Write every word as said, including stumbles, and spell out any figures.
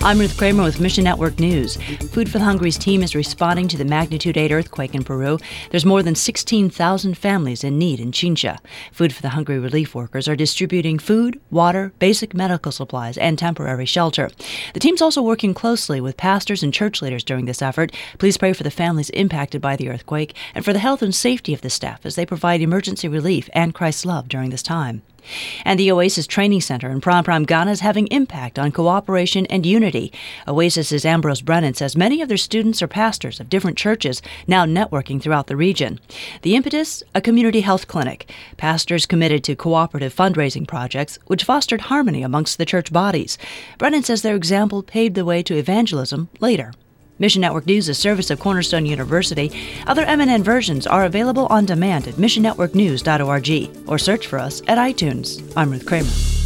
I'm Ruth Kramer with Mission Network News. Food for the Hungry's team is responding to the magnitude eight earthquake in Peru. There's more than sixteen thousand families in need in Chincha. Food for the Hungry relief workers are distributing food, water, basic medical supplies, and temporary shelter. The team's also working closely with pastors and church leaders during this effort. Please pray for the families impacted by the earthquake and for the health and safety of the staff as they provide emergency relief and Christ's love during this time. And the Oasis Training Center in Pram Pram, Ghana is having impact on cooperation and unity. Oasis's Ambrose Brennan says many of their students are pastors of different churches, now networking throughout the region. The impetus? A community health clinic. Pastors committed to cooperative fundraising projects, which fostered harmony amongst the church bodies. Brennan says their example paved the way to evangelism later. Mission Network News is a service of Cornerstone University. Other M N N versions are available on demand at mission network news dot org or search for us at iTunes. I'm Ruth Kramer.